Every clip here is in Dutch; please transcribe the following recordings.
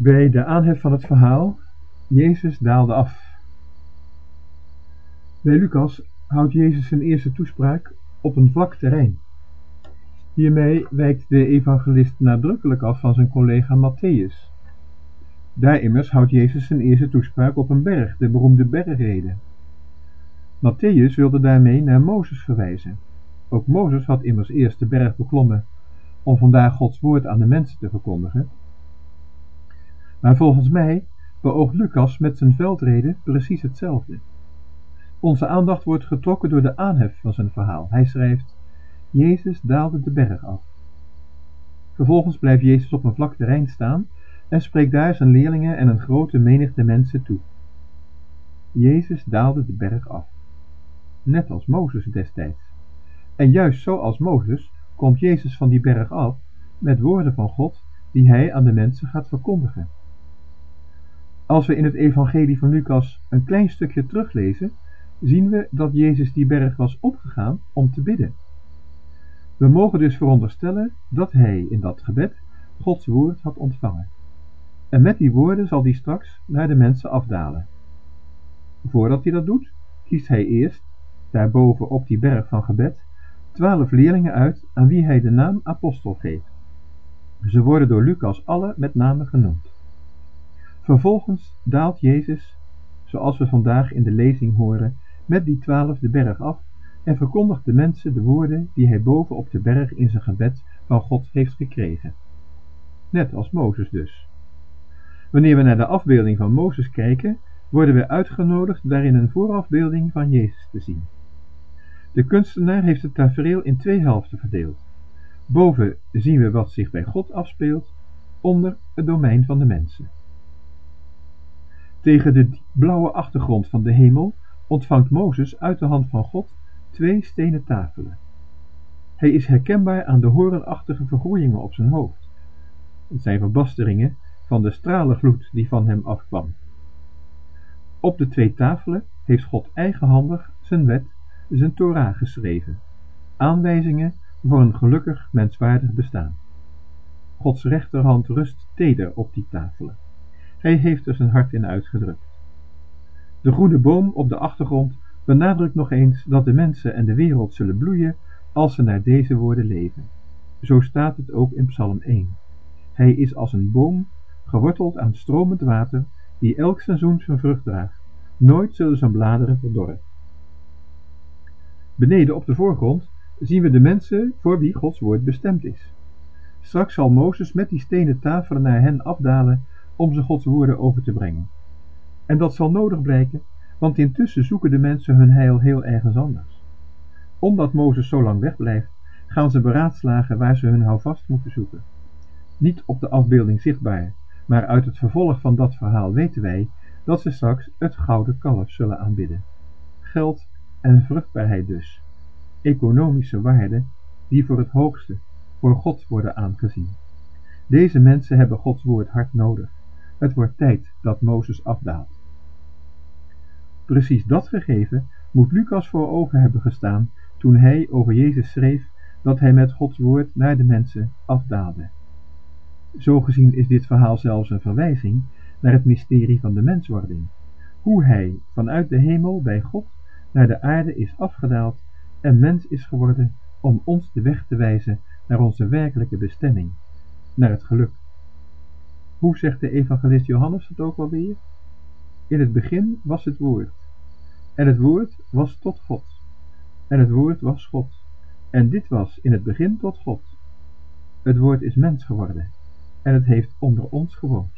Bij de aanhef van het verhaal, Jezus daalde af. Bij Lucas houdt Jezus zijn eerste toespraak op een vlak terrein. Hiermee wijkt de evangelist nadrukkelijk af van zijn collega Mattheüs. Daar immers houdt Jezus zijn eerste toespraak op een berg, de beroemde bergrede. Mattheüs wilde daarmee naar Mozes verwijzen. Ook Mozes had immers eerst de berg beklommen om vandaag Gods woord aan de mensen te verkondigen. Maar volgens mij beoogt Lucas met zijn veldrede precies hetzelfde. Onze aandacht wordt getrokken door de aanhef van zijn verhaal. Hij schrijft: Jezus daalde de berg af. Vervolgens blijft Jezus op een vlak terrein staan en spreekt daar zijn leerlingen en een grote menigte mensen toe. Jezus daalde de berg af. Net als Mozes destijds. En juist zoals Mozes komt Jezus van die berg af met woorden van God die hij aan de mensen gaat verkondigen. Als we in het evangelie van Lucas een klein stukje teruglezen, zien we dat Jezus die berg was opgegaan om te bidden. We mogen dus veronderstellen dat hij in dat gebed Gods woord had ontvangen. En met die woorden zal hij straks naar de mensen afdalen. Voordat hij dat doet, kiest hij eerst, daarboven op die berg van gebed, 12 leerlingen uit aan wie hij de naam apostel geeft. Ze worden door Lucas alle met name genoemd. Vervolgens daalt Jezus, zoals we vandaag in de lezing horen, met die 12 de berg af en verkondigt de mensen de woorden die hij boven op de berg in zijn gebed van God heeft gekregen. Net als Mozes dus. Wanneer we naar de afbeelding van Mozes kijken, worden we uitgenodigd daarin een voorafbeelding van Jezus te zien. De kunstenaar heeft het tafereel in 2 helften verdeeld. Boven zien we wat zich bij God afspeelt, onder het domein van de mensen. Tegen de blauwe achtergrond van de hemel ontvangt Mozes uit de hand van God 2 stenen tafelen. Hij is herkenbaar aan de hoornachtige vergroeien op zijn hoofd. Het zijn verbasteringen van de stralengloed die van hem afkwam. Op de 2 tafelen heeft God eigenhandig zijn wet, zijn Torah geschreven, aanwijzingen voor een gelukkig menswaardig bestaan. Gods rechterhand rust teder op die tafelen. Hij heeft er zijn hart in uitgedrukt. De groene boom op de achtergrond benadrukt nog eens dat de mensen en de wereld zullen bloeien als ze naar deze woorden leven. Zo staat het ook in Psalm 1. Hij is als een boom, geworteld aan stromend water, die elk seizoen zijn vrucht draagt. Nooit zullen zijn bladeren verdorren. Beneden op de voorgrond zien we de mensen voor wie Gods woord bestemd is. Straks zal Mozes met die stenen tafelen naar hen afdalen om ze Gods woorden over te brengen. En dat zal nodig blijken, want intussen zoeken de mensen hun heil heel ergens anders. Omdat Mozes zo lang wegblijft, gaan ze beraadslagen waar ze hun houvast moeten zoeken. Niet op de afbeelding zichtbaar, maar uit het vervolg van dat verhaal weten wij dat ze straks het gouden kalf zullen aanbidden. Geld en vruchtbaarheid dus, economische waarden die voor het hoogste, voor God worden aangezien. Deze mensen hebben Gods woord hard nodig. Het wordt tijd dat Mozes afdaalt. Precies dat gegeven moet Lucas voor ogen hebben gestaan toen hij over Jezus schreef dat hij met Gods woord naar de mensen afdaalde. Zo gezien is dit verhaal zelfs een verwijzing naar het mysterie van de menswording, hoe hij vanuit de hemel bij God naar de aarde is afgedaald en mens is geworden om ons de weg te wijzen naar onze werkelijke bestemming, naar het geluk. Hoe zegt de evangelist Johannes het ook alweer? In het begin was het woord, en het woord was tot God, en het woord was God, en dit was in het begin tot God. Het woord is mens geworden, en het heeft onder ons gewoond.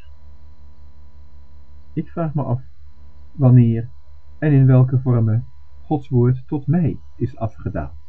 Ik vraag me af, wanneer en in welke vormen Gods woord tot mij is afgedaald.